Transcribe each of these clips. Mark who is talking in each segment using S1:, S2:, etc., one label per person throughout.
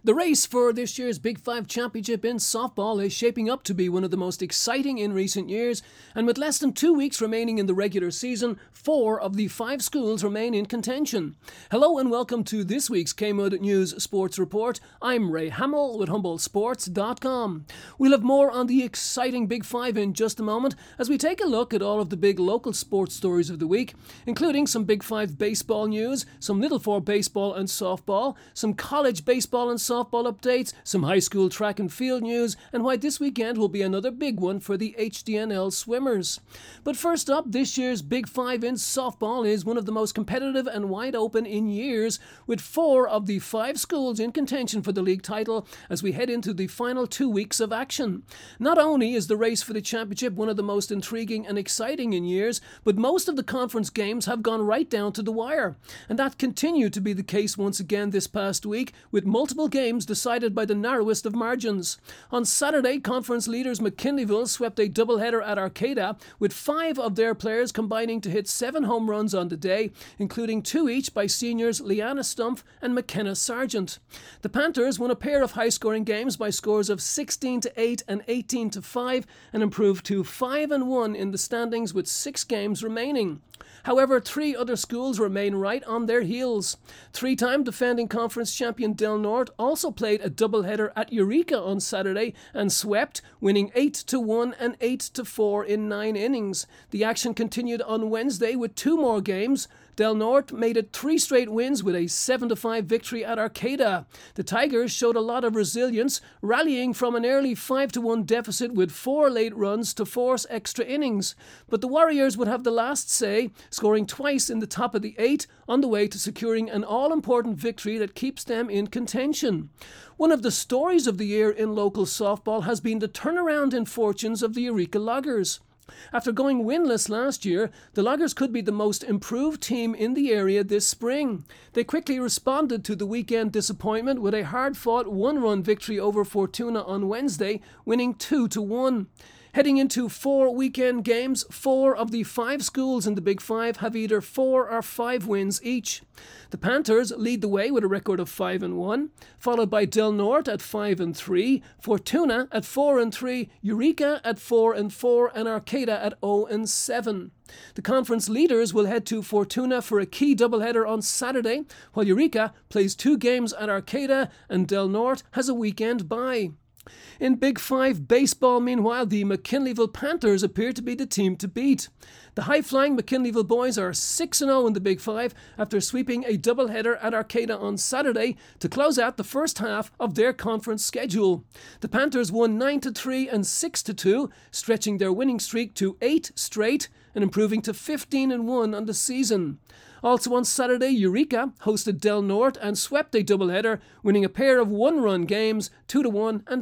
S1: The race for this year's Big Five Championship in softball is shaping up to be one of the most exciting in recent years, and with less than 2 weeks remaining in the regular season, 4 of the 5 schools remain in contention. Hello and welcome to this week's KMUD News Sports Report. I'm Ray Hamill with HumboldtSports.com. We'll have more on the exciting Big Five in just a moment as we take a look at all of the big local sports stories of the week, including some Big Five baseball news, some Little Four baseball and softball, some college baseball and softball updates, some high school track and field news, and why this weekend will be another big one for the HDNL swimmers. But first up, this year's Big Five in softball is one of the most competitive and wide open in years, with 4 of the 5 schools in contention for the league title as we head into the final 2 weeks of action. Not only is the race for the championship one of the most intriguing and exciting in years, but most of the conference games have gone right down to the wire. And that continued to be the case once again this past week, with multiple games decided by the narrowest of margins. On Saturday, conference leaders McKinleyville swept a doubleheader at Arcata, with 5 of their players combining to hit 7 home runs on the day, including 2 each by seniors Leanna Stumpf and McKenna Sargent. The Panthers won a pair of high-scoring games by scores of 16-8 and 18-5 and improved to 5-1 in the standings with 6 games remaining. However, 3 other schools remain right on their heels. 3-time defending conference champion Del Norte also played a doubleheader at Eureka on Saturday and swept, winning 8-1 and 8-4 in 9 innings. The action continued on Wednesday with 2 more games. Del Norte made it 3 straight wins with a 7-5 victory at Arcata. The Tigers showed a lot of resilience, rallying from an early 5-1 deficit with 4 late runs to force extra innings. But the Warriors would have the last say, scoring twice in the top of the 8 on the way to securing an all-important victory that keeps them in contention. One of the stories of the year in local softball has been the turnaround in fortunes of the Eureka Loggers. After going winless last year, the Loggers could be the most improved team in the area this spring. They quickly responded to the weekend disappointment with a hard-fought 1-run victory over Fortuna on Wednesday, winning 2-1. Heading into 4 weekend games, 4 of the 5 schools in the Big Five have either 4 or 5 wins each. The Panthers lead the way with a record of 5-1, followed by Del Norte at 5-3, Fortuna at 4-3, Eureka at 4-4, and Arcata at 0-7. The conference leaders will head to Fortuna for a key doubleheader on Saturday, while Eureka plays 2 games at Arcata and Del Norte has a weekend bye. In Big Five baseball, meanwhile, the McKinleyville Panthers appear to be the team to beat. The high-flying McKinleyville boys are 6-0 in the Big Five after sweeping a doubleheader at Arcata on Saturday to close out the first half of their conference schedule. The Panthers won 9-3 and 6-2, stretching their winning streak to 8 straight and improving to 15-1 on the season. Also on Saturday, Eureka hosted Del Norte and swept a doubleheader, winning a pair of 1-run games, 2-1 and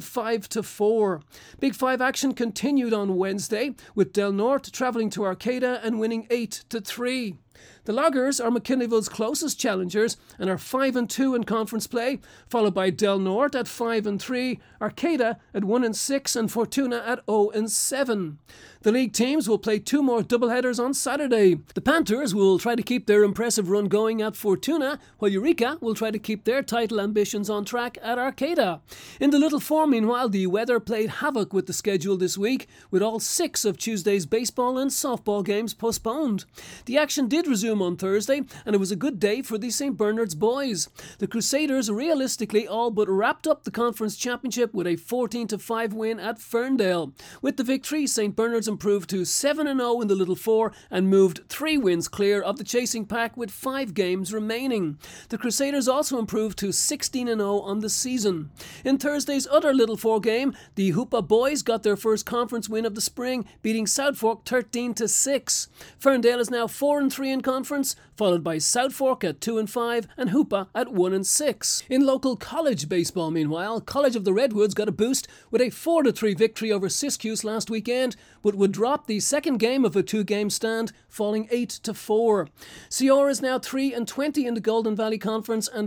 S1: 5-4. Big Five action continued on Wednesday, with Del Norte travelling to Arcata and winning 8-3. The Loggers are McKinleyville's closest challengers and are 5-2 in conference play, followed by Del Norte at 5-3, Arcata at 1-6 and Fortuna at 0-7. The league teams will play 2 more doubleheaders on Saturday. The Panthers will try to keep their impressive run going at Fortuna, while Eureka will try to keep their title ambitions on track at Arcata. In the Little Four, meanwhile, the weather played havoc with the schedule this week, with all 6 of Tuesday's baseball and softball games postponed. The action did resume on Thursday, and it was a good day for the St. Bernard's boys. The Crusaders realistically all but wrapped up the conference championship with a 14-5 win at Ferndale. With the victory, St. Bernard's improved to 7-0 in the Little Four and moved 3 wins clear of the chasing pack with 5 games remaining. The Crusaders also improved to 16-0 on the season. In Thursday's other Little Four game, the Hoopa boys got their first conference win of the spring, beating South Fork 13-6. Ferndale is now 4-3 in conference, followed by South Fork at 2-5 and Hoopa at 1-6. In local college baseball, meanwhile, College of the Redwoods got a boost with a 4-3 victory over Siskiyou last weekend, but would drop the second game of a 2-game stand, falling 8-4. Ciora is now 3-20 in the Golden Valley Conference and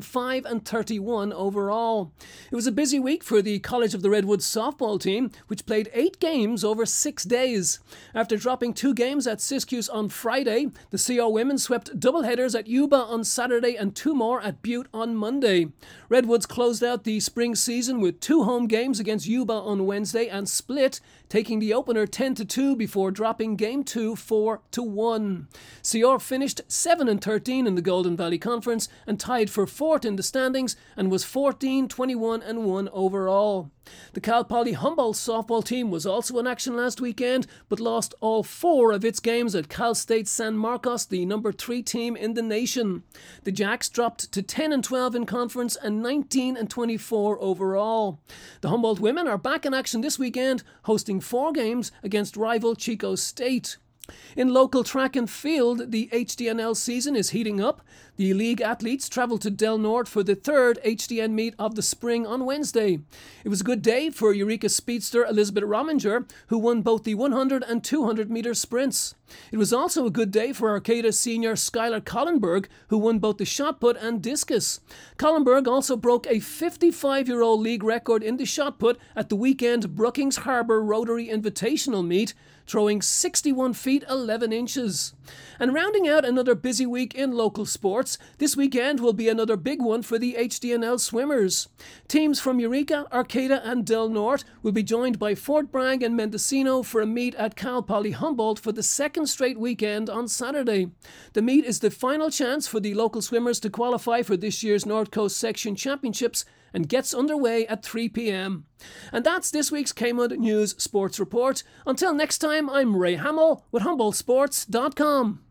S1: 5-31 overall. It was a busy week for the College of the Redwoods softball team, which played 8 games over 6 days. After dropping 2 games at Siskiyou on Friday, the CO women swept doubleheaders at Yuba on Saturday and 2 more at Butte on Monday. Redwoods closed out the spring season with 2 home games against Yuba on Wednesday and split, taking the opener 10-2 before dropping Game 2 4-1. CR finished 7-13 in the Golden Valley Conference and tied for 4th in the standings and was 14-21-1 overall. The Cal Poly Humboldt softball team was also in action last weekend, but lost all 4 of its games at Cal State San Marcos, the number 3 team in the nation. The Jacks dropped to 10-12 in conference and 19-24 overall. The Humboldt women are back in action this weekend, hosting 4 games against rival Chico State. In local track and field, the HDNL season is heating up. The league athletes travelled to Del Norte for the 3rd HDN meet of the spring on Wednesday. It was a good day for Eureka speedster Elizabeth Rominger, who won both the 100 and 200 metre sprints. It was also a good day for Arcata senior Skylar Collenberg, who won both the shot put and discus. Collenberg also broke a 55-year-old league record in the shot put at the weekend Brookings Harbour Rotary Invitational meet, throwing 61 feet 11 inches. And rounding out another busy week in local sports, this weekend will be another big one for the HDNL swimmers. Teams from Eureka, Arcata and Del Norte will be joined by Fort Bragg and Mendocino for a meet at Cal Poly Humboldt for the 2nd straight weekend on Saturday. The meet is the final chance for the local swimmers to qualify for this year's North Coast Section Championships and gets underway at 3 p.m. And that's this week's KMUD News Sports Report. Until next time, I'm Ray Hamill with HumboldtSports.com.